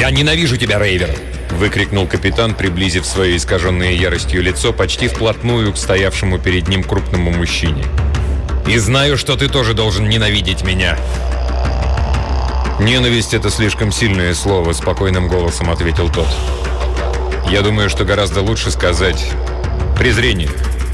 «Я ненавижу тебя, Рейвер!» — выкрикнул капитан, приблизив свое искаженное яростью лицо почти вплотную к стоявшему перед ним крупному мужчине. «И знаю, что ты тоже должен ненавидеть меня!» «Ненависть — это слишком сильное слово», — спокойным голосом ответил тот. «Я думаю, что гораздо лучше сказать презрение».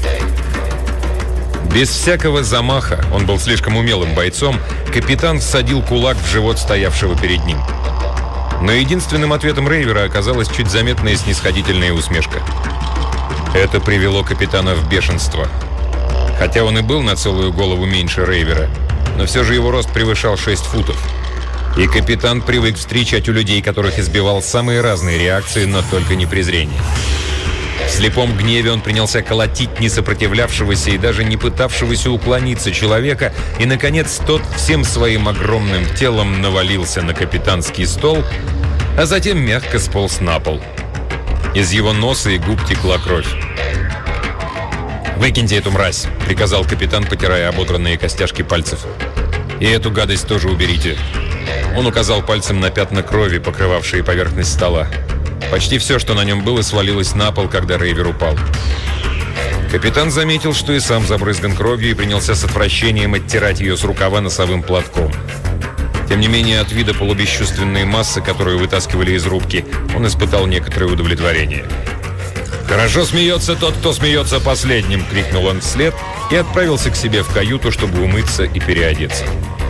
Без всякого замаха, он был слишком умелым бойцом, капитан всадил кулак в живот стоявшего перед ним. Но единственным ответом Рейвера оказалась чуть заметная снисходительная усмешка. Это привело капитана в бешенство. Хотя он и был на целую голову меньше Рейвера, но все же его рост превышал 6 футов. И капитан привык встречать у людей, которых избивал, самые разные реакции, но только не презрение. В слепом гневе он принялся колотить несопротивлявшегося и даже не пытавшегося уклониться человека, и, наконец, тот всем своим огромным телом навалился на капитанский стол, а затем мягко сполз на пол. Из его носа и губ текла кровь. «Выкиньте эту мразь», — приказал капитан, потирая ободранные костяшки пальцев. «И эту гадость тоже уберите». Он указал пальцем на пятна крови, покрывавшие поверхность стола. Почти все, что на нем было, свалилось на пол, когда Рейвер упал. Капитан заметил, что и сам забрызган кровью, и принялся с отвращением оттирать ее с рукава носовым платком. Тем не менее, от вида полубесчувственной массы, которую вытаскивали из рубки, он испытал некоторое удовлетворение. «Хорошо смеется тот, кто смеется последним!» — крикнул он вслед и отправился к себе в каюту, чтобы умыться и переодеться.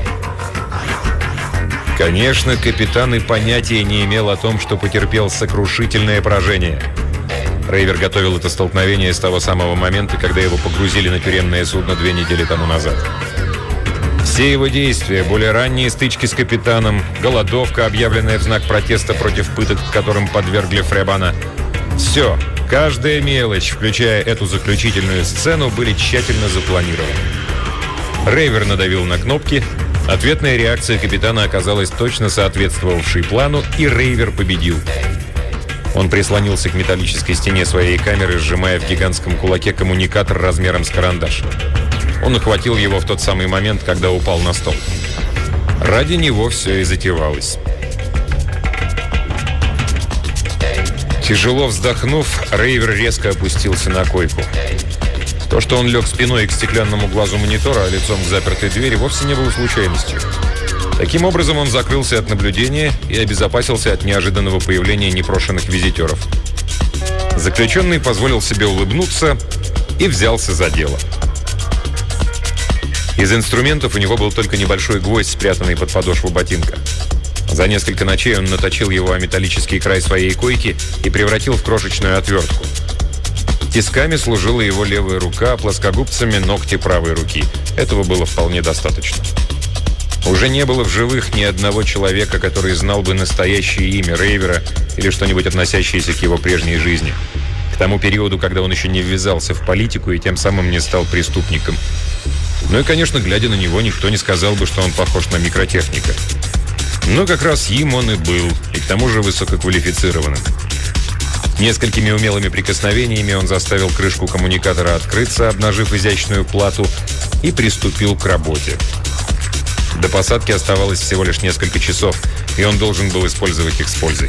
Конечно, капитан и понятия не имел о том, что потерпел сокрушительное поражение. Рейвер готовил это столкновение с того самого момента, когда его погрузили на тюремное судно 2 недели тому назад. Все его действия, более ранние стычки с капитаном, голодовка, объявленная в знак протеста против пыток, которым подвергли Фребана, все, каждая мелочь, включая эту заключительную сцену, были тщательно запланированы. Рейвер надавил на кнопки. Ответная реакция капитана оказалась точно соответствовавшей плану, и Рейвер победил. Он прислонился к металлической стене своей камеры, сжимая в гигантском кулаке коммуникатор размером с карандаш. Он ухватил его в тот самый момент, когда упал на стол. Ради него все и затевалось. Тяжело вздохнув, Рейвер резко опустился на койку. То, что он лег спиной к стеклянному глазу монитора, а лицом к запертой двери, вовсе не было случайностью. Таким образом, он закрылся от наблюдения и обезопасился от неожиданного появления непрошенных визитеров. Заключенный позволил себе улыбнуться и взялся за дело. Из инструментов у него был только небольшой гвоздь, спрятанный под подошву ботинка. За несколько ночей он наточил его о металлический край своей койки и превратил в крошечную отвертку. Тисками служила его левая рука, а плоскогубцами ногти правой руки. Этого было вполне достаточно. Уже не было в живых ни одного человека, который знал бы настоящее имя Рейвера или что-нибудь относящееся к его прежней жизни. К тому периоду, когда он еще не ввязался в политику и тем самым не стал преступником. Ну и, конечно, глядя на него, никто не сказал бы, что он похож на микротехника. Но как раз им он и был, и к тому же высококвалифицированным. Несколькими умелыми прикосновениями он заставил крышку коммуникатора открыться, обнажив изящную плату, и приступил к работе. До посадки оставалось всего лишь несколько часов, и он должен был использовать их с пользой.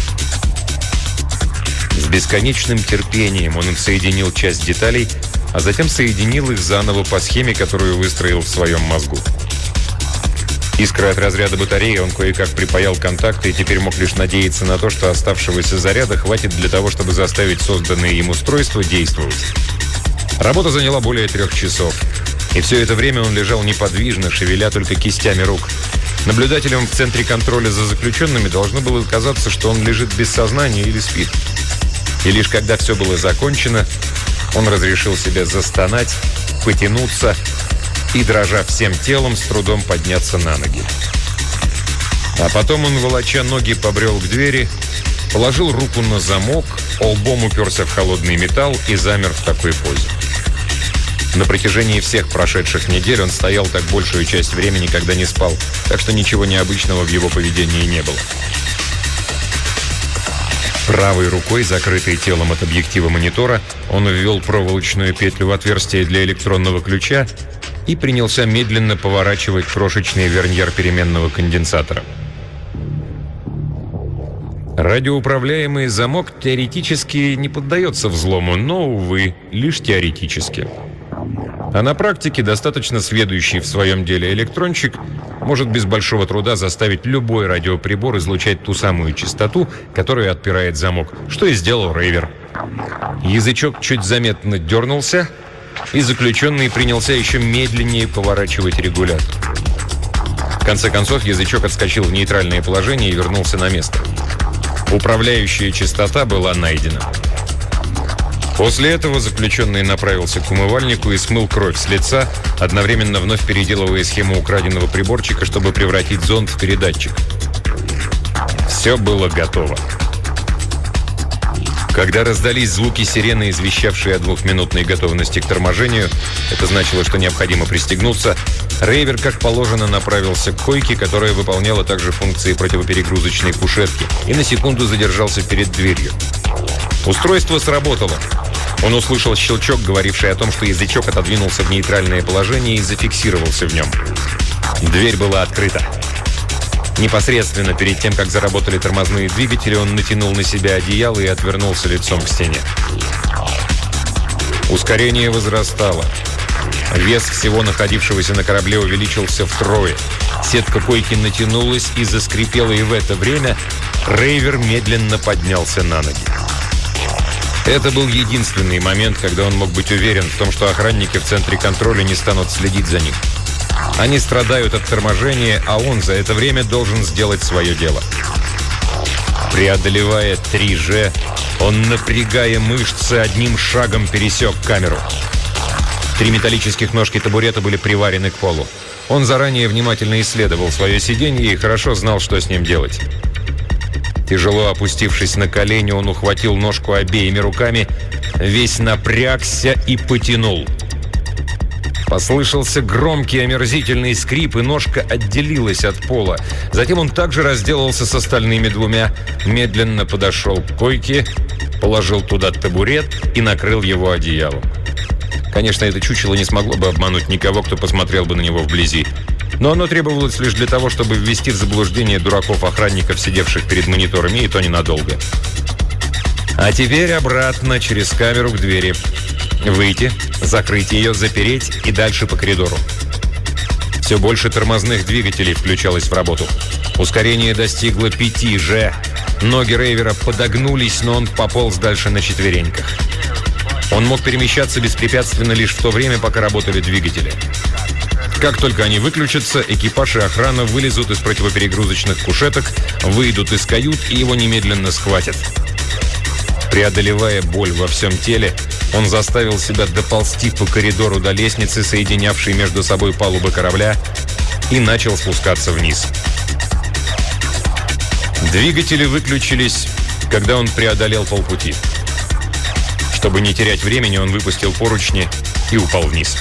С бесконечным терпением он соединил часть деталей, а затем соединил их заново по схеме, которую выстроил в своем мозгу. Искры от разряда батареи он кое-как припаял контакты и теперь мог лишь надеяться на то, что оставшегося заряда хватит для того, чтобы заставить созданное им устройство действовать. Работа заняла более 3 часов. И все это время он лежал неподвижно, шевеля только кистями рук. Наблюдателям в центре контроля за заключенными должно было казаться, что он лежит без сознания или спит. И лишь когда все было закончено, он разрешил себе застонать, потянуться и, дрожа всем телом, с трудом подняться на ноги. А потом он, волоча ноги, побрел к двери, положил руку на замок, лбом уперся в холодный металл и замер в такой позе. На протяжении всех прошедших недель он стоял так большую часть времени, когда не спал, так что ничего необычного в его поведении не было. Правой рукой, закрытой телом от объектива монитора, он ввел проволочную петлю в отверстие для электронного ключа и принялся медленно поворачивать крошечный верньер переменного конденсатора. Радиоуправляемый замок теоретически не поддается взлому, но, увы, лишь теоретически. А на практике достаточно сведущий в своем деле электронщик может без большого труда заставить любой радиоприбор излучать ту самую частоту, которая отпирает замок, что и сделал Рейвер. Язычок чуть заметно дернулся, и заключенный принялся еще медленнее поворачивать регулятор. В конце концов, язычок отскочил в нейтральное положение и вернулся на место. Управляющая частота была найдена. После этого заключенный направился к умывальнику и смыл кровь с лица, одновременно вновь переделывая схему украденного приборчика, чтобы превратить зонд в передатчик. Все было готово. Когда раздались звуки сирены, извещавшие о 2-минутной готовности к торможению, это значило, что необходимо пристегнуться, Рейвер, как положено, направился к койке, которая выполняла также функции противоперегрузочной кушетки, и на секунду задержался перед дверью. Устройство сработало. Он услышал щелчок, говоривший о том, что язычок отодвинулся в нейтральное положение и зафиксировался в нем. Дверь была открыта. Непосредственно перед тем, как заработали тормозные двигатели, он натянул на себя одеяло и отвернулся лицом к стене. Ускорение возрастало. Вес всего находившегося на корабле увеличился втрое. Сетка койки натянулась и заскрипела, и в это время Рейвер медленно поднялся на ноги. Это был единственный момент, когда он мог быть уверен в том, что охранники в центре контроля не станут следить за ним. Они страдают от торможения, а он за это время должен сделать свое дело. Преодолевая 3G, он, напрягая мышцы, одним шагом пересек камеру. 3 металлических ножки табурета были приварены к полу. Он заранее внимательно исследовал свое сиденье и хорошо знал, что с ним делать. Тяжело опустившись на колени, он ухватил ножку обеими руками, весь напрягся и потянул. Послышался громкий омерзительный скрип, и ножка отделилась от пола. Затем он также разделался с остальными двумя, медленно подошел к койке, положил туда табурет и накрыл его одеялом. Конечно, это чучело не смогло бы обмануть никого, кто посмотрел бы на него вблизи. Но оно требовалось лишь для того, чтобы ввести в заблуждение дураков-охранников, сидевших перед мониторами, и то ненадолго. А теперь обратно через камеру к двери. Выйти, закрыть ее, запереть и дальше по коридору. Все больше тормозных двигателей включалось в работу. Ускорение достигло 5G. Ноги Рейвера подогнулись, но он пополз дальше на четвереньках. Он мог перемещаться беспрепятственно лишь в то время, пока работали двигатели. Как только они выключатся, экипаж и охрана вылезут из противоперегрузочных кушеток, выйдут из кают и его немедленно схватят. Преодолевая боль во всем теле, он заставил себя доползти по коридору до лестницы, соединявшей между собой палубы корабля, и начал спускаться вниз. Двигатели выключились, когда он преодолел полпути. Чтобы не терять времени, он выпустил поручни и упал вниз.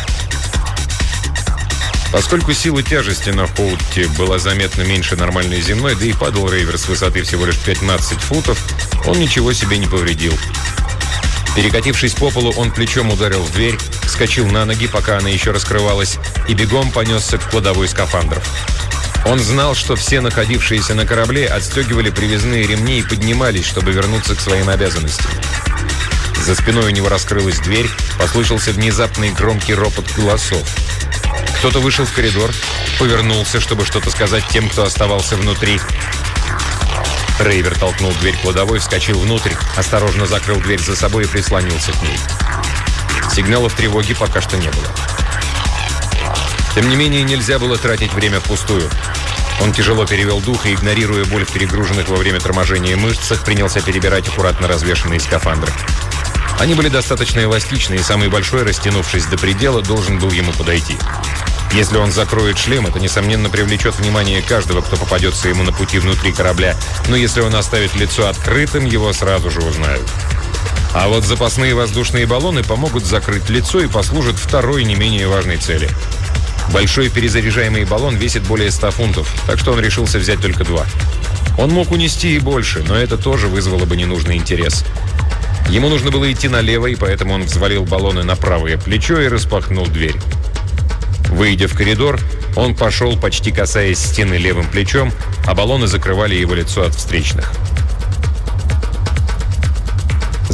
Поскольку сила тяжести на Хоутте была заметно меньше нормальной земной, да и падал Рейвер с высоты всего лишь 15 футов, он ничего себе не повредил. Перекатившись по полу, он плечом ударил в дверь, вскочил на ноги, пока она еще раскрывалась, и бегом понесся к кладовой скафандров. Он знал, что все находившиеся на корабле отстегивали привязные ремни и поднимались, чтобы вернуться к своим обязанностям. За спиной у него раскрылась дверь, послышался внезапный громкий ропот голосов. Кто-то вышел в коридор, повернулся, чтобы что-то сказать тем, кто оставался внутри. Рейвер толкнул дверь кладовой, вскочил внутрь, осторожно закрыл дверь за собой и прислонился к ней. Сигналов тревоги пока что не было. Тем не менее, нельзя было тратить время впустую. Он тяжело перевел дух и, игнорируя боль в перегруженных во время торможения мышцах, принялся перебирать аккуратно развешанные скафандры. Они были достаточно эластичны, и самый большой, растянувшись до предела, должен был ему подойти. Если он закроет шлем, это, несомненно, привлечет внимание каждого, кто попадется ему на пути внутри корабля. Но если он оставит лицо открытым, его сразу же узнают. А вот запасные воздушные баллоны помогут закрыть лицо и послужат второй, не менее важной цели. Большой перезаряжаемый баллон весит более 100 фунтов, так что он решился взять только 2. Он мог унести и больше, но это тоже вызвало бы ненужный интерес. Ему нужно было идти налево, и поэтому он взвалил баллоны на правое плечо и распахнул дверь. Выйдя в коридор, он пошел, почти касаясь стены левым плечом, а баллоны закрывали его лицо от встречных.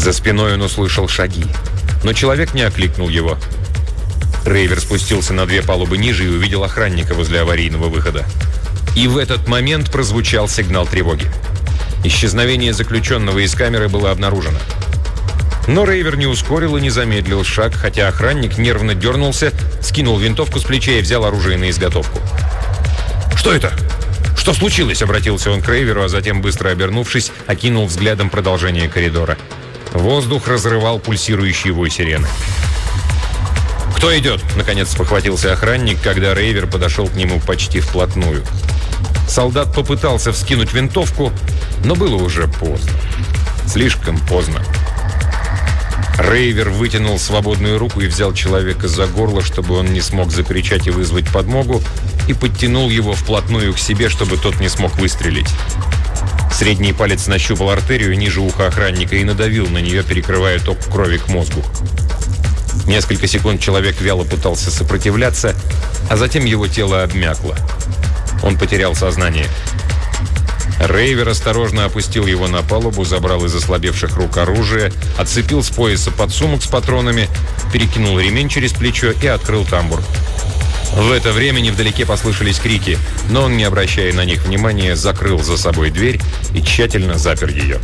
За спиной он услышал шаги, но человек не окликнул его. Рейвер спустился на 2 палубы ниже и увидел охранника возле аварийного выхода. И в этот момент прозвучал сигнал тревоги. Исчезновение заключенного из камеры было обнаружено. Но Рейвер не ускорил и не замедлил шаг, хотя охранник нервно дернулся, скинул винтовку с плеча и взял оружие на изготовку. «Что это? Что случилось?» — обратился он к Рейверу, а затем, быстро обернувшись, окинул взглядом продолжение коридора. Воздух разрывал пульсирующий вой сирены. «Кто идет?» — наконец спохватился охранник, когда Рейвер подошел к нему почти вплотную. Солдат попытался вскинуть винтовку, но было уже поздно. Слишком поздно. Рейвер вытянул свободную руку и взял человека за горло, чтобы он не смог закричать и вызвать подмогу, и подтянул его вплотную к себе, чтобы тот не смог выстрелить. Средний палец нащупал артерию ниже уха охранника и надавил на нее, перекрывая ток крови к мозгу. Несколько секунд человек вяло пытался сопротивляться, а затем его тело обмякло. Он потерял сознание. Рейвер осторожно опустил его на палубу, забрал из ослабевших рук оружие, отцепил с пояса подсумок с патронами, перекинул ремень через плечо и открыл тамбур. В это время невдалеке послышались крики, но он, не обращая на них внимания, закрыл за собой дверь и тщательно запер ее.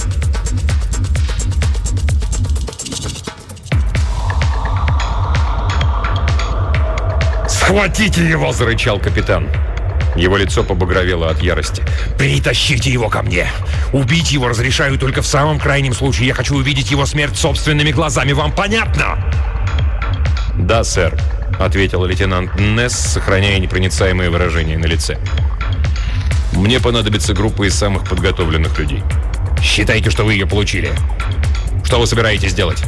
«Схватите его!» – зарычал капитан. Его лицо побагровело от ярости. «Притащите его ко мне! Убить его разрешаю только в самом крайнем случае. Я хочу увидеть его смерть собственными глазами. Вам понятно?» «Да, сэр», — ответил лейтенант Несс, сохраняя непроницаемое выражение на лице. «Мне понадобится группа из самых подготовленных людей». «Считайте, что вы ее получили. Что вы собираетесь делать?»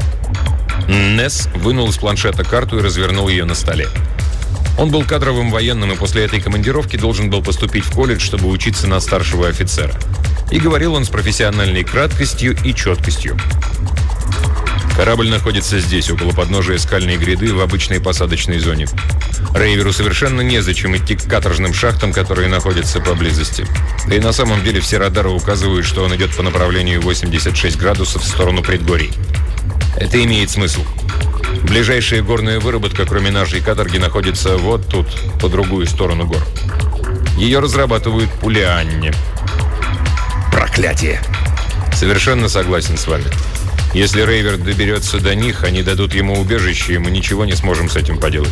Несс вынул из планшета карту и развернул ее на столе. Он был кадровым военным и после этой командировки должен был поступить в колледж, чтобы учиться на старшего офицера. И говорил он с профессиональной краткостью и четкостью. Корабль находится здесь, около подножия скальной гряды, в обычной посадочной зоне. Рейверу совершенно незачем идти к каторжным шахтам, которые находятся поблизости. Да и на самом деле все радары указывают, что он идет по направлению 86 градусов в сторону предгорий. Это имеет смысл. Ближайшая горная выработка, кроме нашей каторги, находится вот тут, по другую сторону гор. Ее разрабатывают Пулианне. Проклятие! Совершенно согласен с вами. Если Рейвер доберется до них, они дадут ему убежище, и мы ничего не сможем с этим поделать.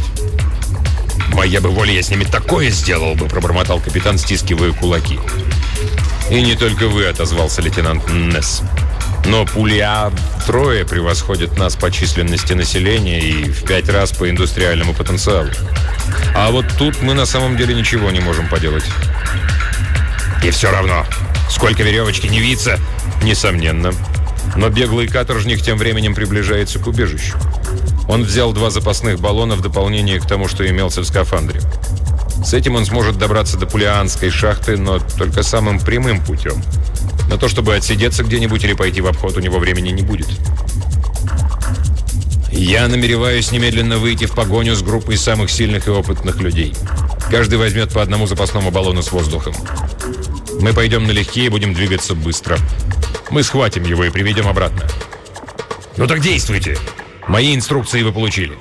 «Моя бы воля, я с ними такое сделал бы!» – пробормотал капитан, стискивая кулаки. «И не только вы», – отозвался лейтенант Несс. «Но Пулиа втрое превосходит нас по численности населения и в 5 раз по индустриальному потенциалу. А вот тут мы на самом деле ничего не можем поделать». «И все равно, сколько веревочки не виться!» «Несомненно. Но беглый каторжник тем временем приближается к убежищу. Он взял 2 запасных баллона в дополнение к тому, что имелся в скафандре. С этим он сможет добраться до Пулианской шахты, но только самым прямым путем. На то, чтобы отсидеться где-нибудь или пойти в обход, у него времени не будет. Я намереваюсь немедленно выйти в погоню с группой самых сильных и опытных людей. Каждый возьмет по 1 запасному баллону с воздухом. Мы пойдем налегке и будем двигаться быстро. Мы схватим его и приведем обратно». «Ну так действуйте! Мои инструкции вы получили».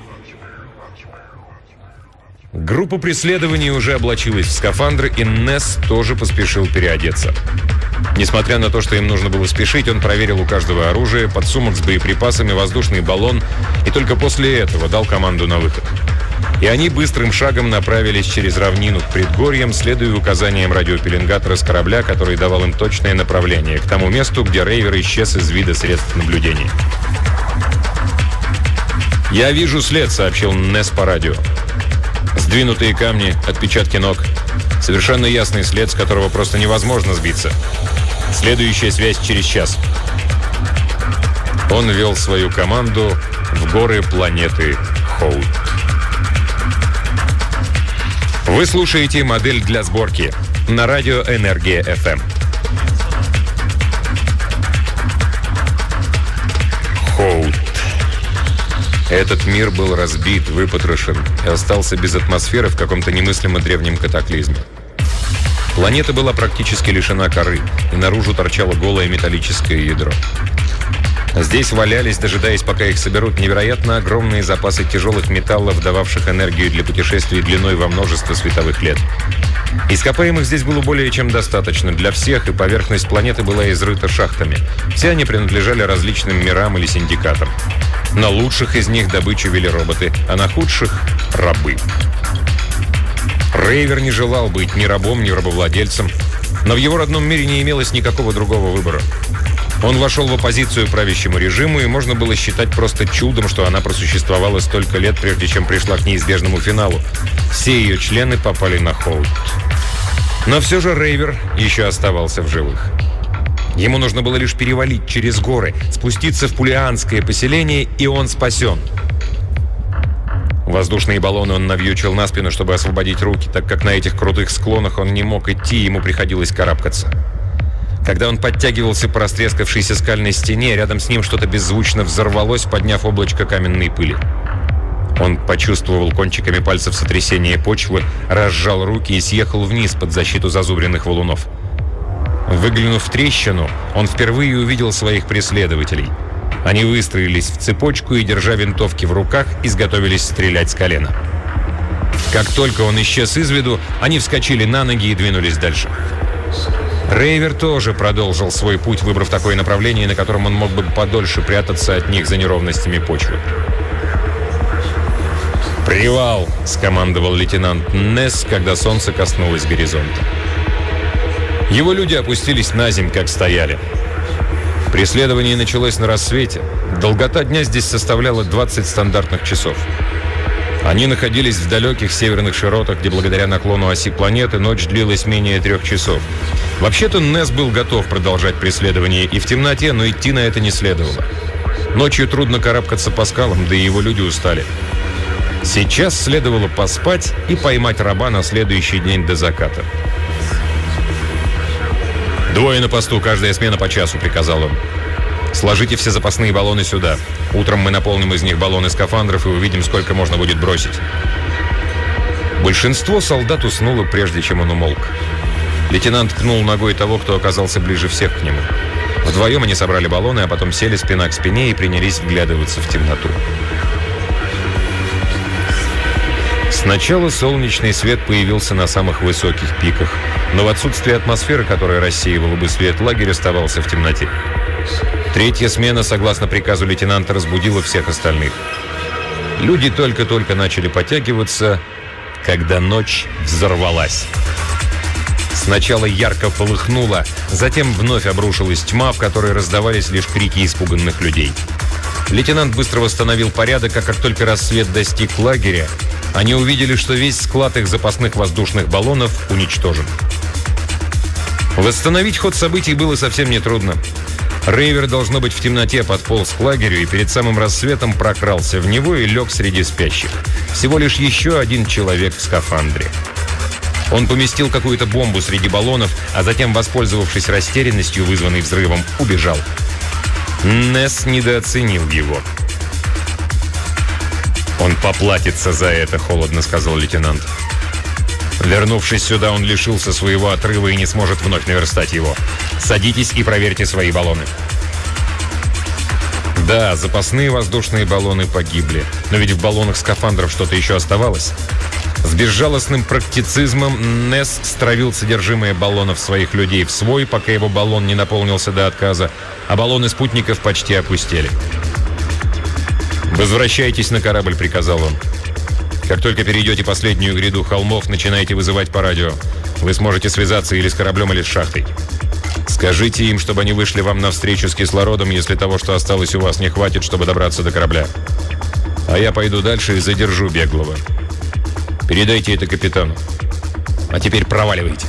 Группа преследования уже облачилась в скафандры, и Несс тоже поспешил переодеться. Несмотря на то, что им нужно было спешить, он проверил у каждого оружие, подсумок с боеприпасами, воздушный баллон, и только после этого дал команду на выход. И они быстрым шагом направились через равнину к предгорьям, следуя указаниям радиопеленгатора с корабля, который давал им точное направление к тому месту, где Рейвер исчез из вида средств наблюдения. «Я вижу след», — сообщил Несс по радио. «Сдвинутые камни, отпечатки ног. Совершенно ясный след, с которого просто невозможно сбиться. Следующая связь через час». Он вел свою команду в горы планеты Хоут. Вы слушаете «Модель для сборки» на радио «Энергия FM». Хоут. Этот мир был разбит, выпотрошен и остался без атмосферы в каком-то немыслимо древнем катаклизме. Планета была практически лишена коры, и наружу торчало голое металлическое ядро. Здесь валялись, дожидаясь, пока их соберут, невероятно огромные запасы тяжелых металлов, дававших энергию для путешествий длиной во множество световых лет. Ископаемых здесь было более чем достаточно для всех, и поверхность планеты была изрыта шахтами. Все они принадлежали различным мирам или синдикатам. На лучших из них добычу вели роботы, а на худших – рабы. Рейвер не желал быть ни рабом, ни рабовладельцем, но в его родном мире не имелось никакого другого выбора. Он вошел в оппозицию правящему режиму, и можно было считать просто чудом, что она просуществовала столько лет, прежде чем пришла к неизбежному финалу. Все ее члены попали на холод. Но все же Рейвер еще оставался в живых. Ему нужно было лишь перевалить через горы, спуститься в пулианское поселение, и он спасен. Воздушные баллоны он навьючил на спину, чтобы освободить руки, так как на этих крутых склонах он не мог идти, ему приходилось карабкаться. Когда он подтягивался по растрескавшейся скальной стене, рядом с ним что-то беззвучно взорвалось, подняв облачко каменной пыли. Он почувствовал кончиками пальцев сотрясение почвы, разжал руки и съехал вниз под защиту зазубренных валунов. Выглянув в трещину, он впервые увидел своих преследователей. Они выстроились в цепочку и, держа винтовки в руках, изготовились стрелять с колена. Как только он исчез из виду, они вскочили на ноги и двинулись дальше. Рейвер тоже продолжил свой путь, выбрав такое направление, на котором он мог бы подольше прятаться от них за неровностями почвы. «Привал!» – скомандовал лейтенант Несс, когда солнце коснулось горизонта. Его люди опустились на земь, как стояли. Преследование началось на рассвете. Долгота дня здесь составляла 20 стандартных часов. Они находились в далеких северных широтах, где благодаря наклону оси планеты ночь длилась менее 3 часов. Вообще-то Несс был готов продолжать преследование и в темноте, но идти на это не следовало. Ночью трудно карабкаться по скалам, да и его люди устали. Сейчас следовало поспать и поймать раба на следующий день до заката. «Двое на посту, каждая смена по часу», — приказал он. «Сложите все запасные баллоны сюда. Утром мы наполним из них баллоны скафандров и увидим, сколько можно будет бросить». Большинство солдат уснуло, прежде чем он умолк. Лейтенант ткнул ногой того, кто оказался ближе всех к нему. Вдвоем они собрали баллоны, а потом сели спина к спине и принялись вглядываться в темноту. Сначала солнечный свет появился на самых высоких пиках, но в отсутствие атмосферы, которая рассеивала бы свет, лагерь оставался в темноте. Третья смена, согласно приказу лейтенанта, разбудила всех остальных. Люди только-только начали подтягиваться, когда ночь взорвалась. Сначала ярко полыхнуло, затем вновь обрушилась тьма, в которой раздавались лишь крики испуганных людей. Лейтенант быстро восстановил порядок, а как только рассвет достиг лагеря, они увидели, что весь склад их запасных воздушных баллонов уничтожен. Восстановить ход событий было совсем нетрудно. Рейвер, должно быть, в темноте подполз к лагерю и перед самым рассветом прокрался в него и лег среди спящих. Всего лишь еще один человек в скафандре. Он поместил какую-то бомбу среди баллонов, а затем, воспользовавшись растерянностью, вызванной взрывом, убежал. Несс недооценил его. «Он поплатится за это», — холодно сказал лейтенант. «Вернувшись сюда, он лишился своего отрыва и не сможет вновь наверстать его. Садитесь и проверьте свои баллоны». Да, запасные воздушные баллоны погибли, но ведь в баллонах скафандров что-то еще оставалось. С безжалостным практицизмом Несс стравил содержимое баллонов своих людей в свой, пока его баллон не наполнился до отказа, а баллоны спутников почти опустели. «Возвращайтесь на корабль», — приказал он. «Как только перейдете последнюю гряду холмов, начинайте вызывать по радио. Вы сможете связаться или с кораблем, или с шахтой. Скажите им, чтобы они вышли вам навстречу с кислородом, если того, что осталось у вас, не хватит, чтобы добраться до корабля. А я пойду дальше и задержу беглого. Передайте это капитану. А теперь проваливайте».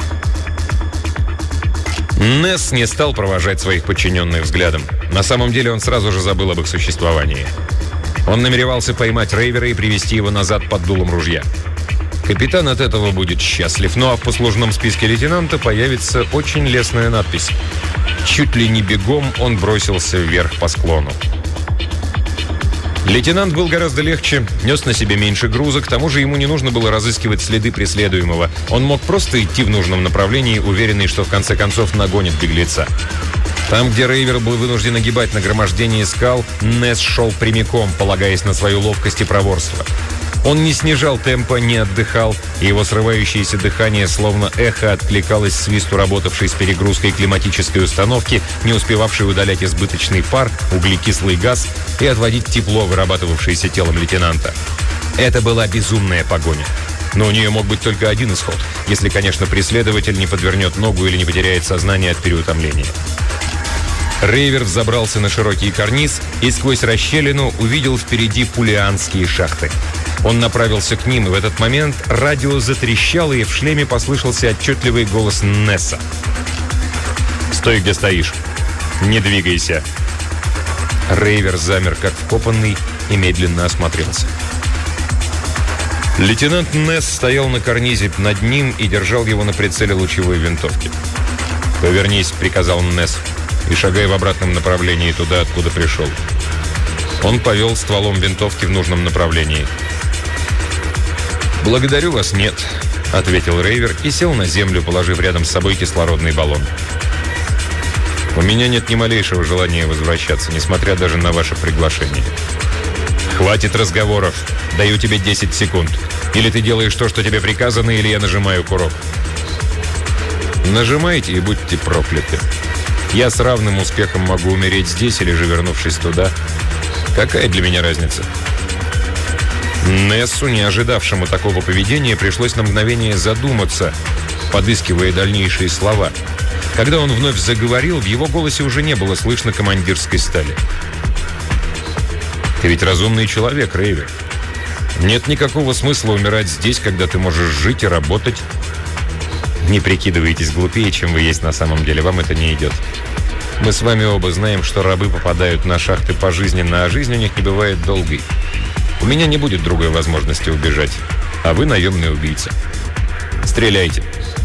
Несс не стал провожать своих подчиненных взглядом. На самом деле он сразу же забыл об их существовании. Он намеревался поймать Рейвера и привести его назад под дулом ружья. Капитан от этого будет счастлив, ну а в послужном списке лейтенанта появится очень лестная надпись. Чуть ли не бегом он бросился вверх по склону. Лейтенант был гораздо легче, нес на себе меньше груза, к тому же ему не нужно было разыскивать следы преследуемого. Он мог просто идти в нужном направлении, уверенный, что в конце концов нагонит беглеца. Там, где Рейвер был вынужден огибать нагромождение скал, Несс шел прямиком, полагаясь на свою ловкость и проворство. Он не снижал темпа, не отдыхал, и его срывающееся дыхание словно эхо откликалось свисту работавшей с перегрузкой климатической установки, не успевавшей удалять избыточный пар, углекислый газ и отводить тепло, вырабатывавшееся телом лейтенанта. Это была безумная погоня. Но у нее мог быть только один исход, если, конечно, преследователь не подвернет ногу или не потеряет сознание от переутомления. Рейвер взобрался на широкий карниз и сквозь расщелину увидел впереди пулианские шахты. Он направился к ним, и в этот момент радио затрещало, и в шлеме послышался отчетливый голос Несса. «Стой, где стоишь. Не двигайся». Рейвер замер, как вкопанный, и медленно осмотрелся. Лейтенант Несс стоял на карнизе над ним и держал его на прицеле лучевой винтовки. «Повернись», — приказал Несс, — «и шагай в обратном направлении туда, откуда пришел». Он повел стволом винтовки в нужном направлении. «Благодарю вас, нет», — ответил Рейвер и сел на землю, положив рядом с собой кислородный баллон. «У меня нет ни малейшего желания возвращаться, несмотря даже на ваше приглашение». «Хватит разговоров. Даю тебе 10 секунд. Или ты делаешь то, что тебе приказано, или я нажимаю курок». «Нажимайте и будьте прокляты. Я с равным успехом могу умереть здесь или же вернувшись туда. Какая для меня разница?» Нессу, не ожидавшему такого поведения, пришлось на мгновение задуматься, подыскивая дальнейшие слова. Когда он вновь заговорил, в его голосе уже не было слышно командирской стали. «Ты ведь разумный человек, Рейвер. Нет никакого смысла умирать здесь, когда ты можешь жить и работать. Не прикидывайтесь глупее, чем вы есть на самом деле. Вам это не идет. Мы с вами оба знаем, что рабы попадают на шахты пожизненно, а жизнь у них не бывает долгой. У меня не будет другой возможности убежать, а вы наемный убийца. Стреляйте».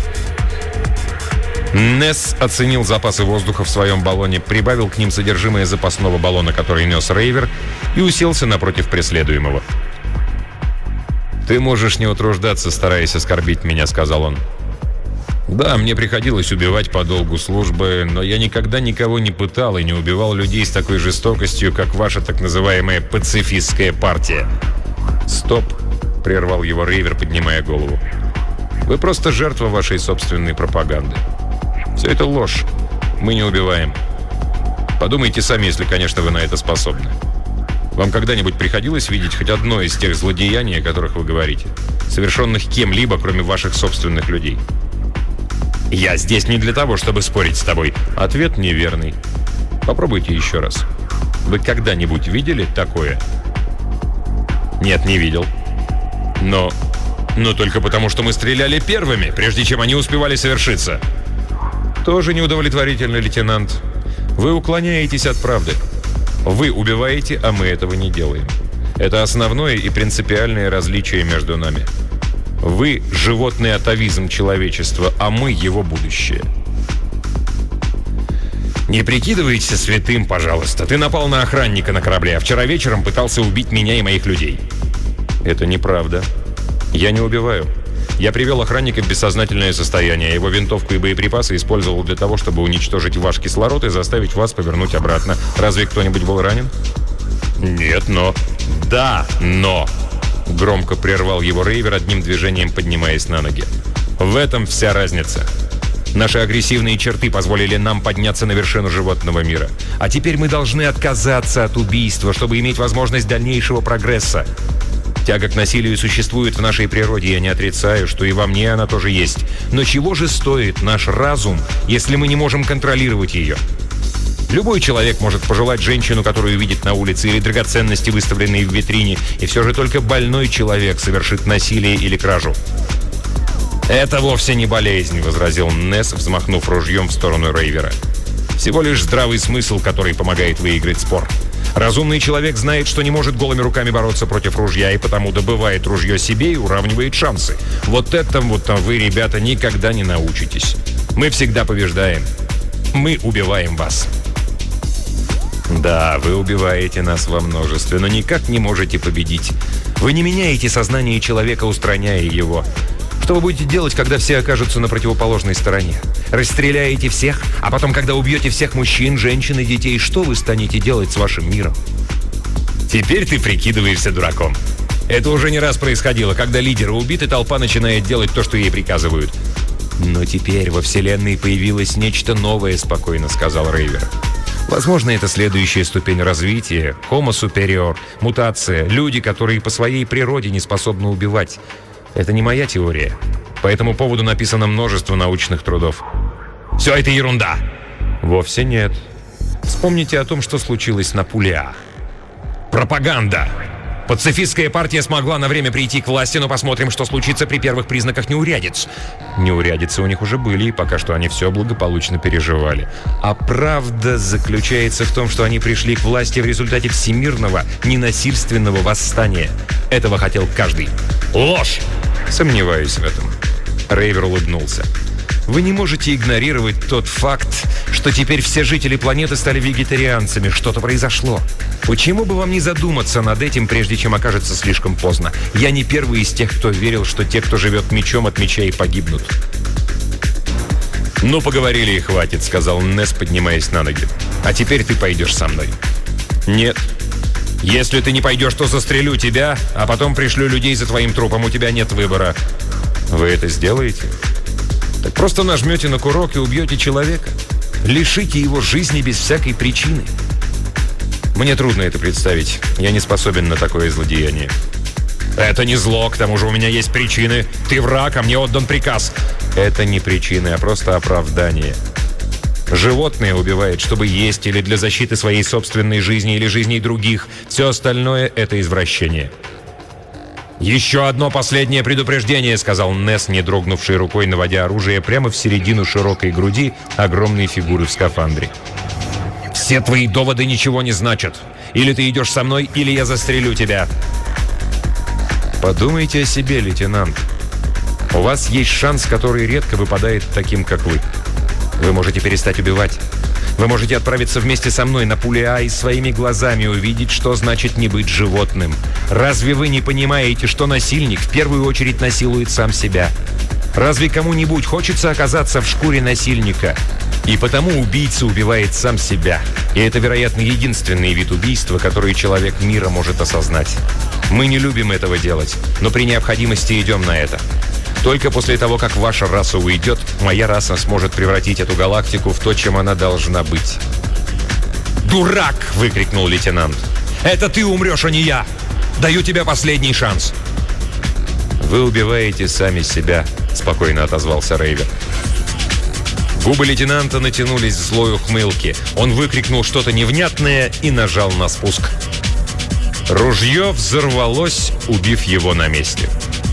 Несс оценил запасы воздуха в своем баллоне, прибавил к ним содержимое запасного баллона, который нес Рейвер, и уселся напротив преследуемого. «Ты можешь не утруждаться, стараясь оскорбить меня», — сказал он. «Да, мне приходилось убивать по долгу службы, но я никогда никого не пытал и не убивал людей с такой жестокостью, как ваша так называемая пацифистская партия». «Стоп», — прервал его Рейвер, поднимая голову. «Вы просто жертва вашей собственной пропаганды. Все это ложь. Мы не убиваем. Подумайте сами, если, конечно, вы на это способны. Вам когда-нибудь приходилось видеть хоть одно из тех злодеяний, о которых вы говорите, совершенных кем-либо, кроме ваших собственных людей?» «Я здесь не для того, чтобы спорить с тобой». Ответ неверный. Попробуйте еще раз. Вы когда-нибудь видели такое? Нет, не видел. Но только потому, что мы стреляли первыми, прежде чем они успевали совершиться. Тоже неудовлетворительно, лейтенант. Вы уклоняетесь от правды. Вы убиваете, а мы этого не делаем. Это основное и принципиальное различие между нами. Вы – животный атовизм человечества, а мы – его будущее. Не прикидывайся святым, пожалуйста. Ты напал на охранника на корабле, а вчера вечером пытался убить меня и моих людей. Это неправда. Я не убиваю. Я привел охранника в бессознательное состояние. Его винтовку и боеприпасы использовал для того, чтобы уничтожить ваш кислород и заставить вас повернуть обратно. Разве кто-нибудь был ранен? Нет, но... Да, но... Громко прервал его Рейвер, одним движением поднимаясь на ноги. В этом вся разница. Наши агрессивные черты позволили нам подняться на вершину животного мира. А теперь мы должны отказаться от убийства, чтобы иметь возможность дальнейшего прогресса. Тяга к насилию существует в нашей природе, я не отрицаю, что и во мне она тоже есть. Но чего же стоит наш разум, если мы не можем контролировать ее? Любой человек может пожелать женщину, которую видит на улице, или драгоценности, выставленные в витрине, и все же только больной человек совершит насилие или кражу. «Это вовсе не болезнь», — возразил Несс, взмахнув ружьем в сторону Рейвера. «Всего лишь здравый смысл, который помогает выиграть спор. Разумный человек знает, что не может голыми руками бороться против ружья, и потому добывает ружье себе и уравнивает шансы. Вот этому-то вы, ребята, никогда не научитесь. Мы всегда побеждаем. Мы убиваем вас». «Да, вы убиваете нас во множестве, но никак не можете победить. Вы не меняете сознание человека, устраняя его. Что вы будете делать, когда все окажутся на противоположной стороне? Расстреляете всех, а потом, когда убьете всех мужчин, женщин и детей, что вы станете делать с вашим миром? Теперь ты прикидываешься дураком. Это уже не раз происходило, когда лидеры убиты, толпа начинает делать то, что ей приказывают. Но теперь во Вселенной появилось нечто новое, спокойно сказал Рейвер. Возможно, это следующая ступень развития, Homo superior, мутация, люди, которые по своей природе не способны убивать. Это не моя теория. По этому поводу написано множество научных трудов. Все это ерунда. Вовсе нет. Вспомните о том, что случилось на Пулеа. Пропаганда. Пацифистская партия смогла на время прийти к власти, но посмотрим, что случится при первых признаках неурядиц. Неурядицы у них уже были, и пока что они все благополучно переживали. А правда заключается в том, что они пришли к власти в результате всемирного, ненасильственного восстания. Этого хотел каждый. Ложь! Сомневаюсь в этом. Рейвер улыбнулся. Вы не можете игнорировать тот факт, что теперь все жители планеты стали вегетарианцами. Что-то произошло. Почему бы вам не задуматься над этим, прежде чем окажется слишком поздно? Я не первый из тех, кто верил, что те, кто живет мечом, от меча и погибнут. «Ну, поговорили и хватит», — сказал Несс, поднимаясь на ноги. «А теперь ты пойдешь со мной». «Нет. Если ты не пойдешь, то застрелю тебя, а потом пришлю людей за твоим трупом. У тебя нет выбора». «Вы это сделаете?» Так просто нажмете на курок и убьете человека. Лишите его жизни без всякой причины. Мне трудно это представить. Я не способен на такое злодеяние. Это не зло, к тому же у меня есть причины. Ты враг, а мне отдан приказ. Это не причины, а просто оправдание. Животное убивает, чтобы есть, или для защиты своей собственной жизни, или жизней других. Все остальное — это извращение. «Еще одно последнее предупреждение», — сказал Несс, не дрогнувшей рукой, наводя оружие прямо в середину широкой груди огромной фигуры в скафандре. «Все твои доводы ничего не значат. Или ты идешь со мной, или я застрелю тебя». Подумайте о себе, лейтенант. У вас есть шанс, который редко выпадает таким, как вы. Вы можете перестать убивать. Вы можете отправиться вместе со мной на Пулеа и своими глазами увидеть, что значит не быть животным. Разве вы не понимаете, что насильник в первую очередь насилует сам себя? Разве кому-нибудь хочется оказаться в шкуре насильника? И потому убийца убивает сам себя. И это, вероятно, единственный вид убийства, который человек мира может осознать. Мы не любим этого делать, но при необходимости идем на это. Только после того, как ваша раса уйдет, моя раса сможет превратить эту галактику в то, чем она должна быть. «Дурак!» — выкрикнул лейтенант. «Это ты умрешь, а не я! Даю тебе последний шанс!» «Вы убиваете сами себя», — спокойно отозвался Рейвер. Губы лейтенанта натянулись в злой ухмылке. Он выкрикнул что-то невнятное и нажал на спуск. Ружье взорвалось, убив его на месте.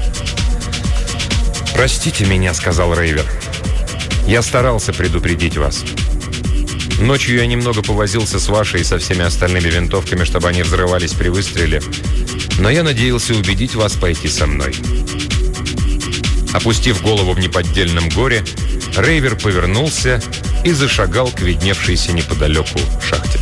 «Простите меня», — сказал Рейвер. «Я старался предупредить вас. Ночью я немного повозился с вашей и со всеми остальными винтовками, чтобы они взрывались при выстреле. Но я надеялся убедить вас пойти со мной». Опустив голову в неподдельном горе, Рейвер повернулся и зашагал к видневшейся неподалеку шахте.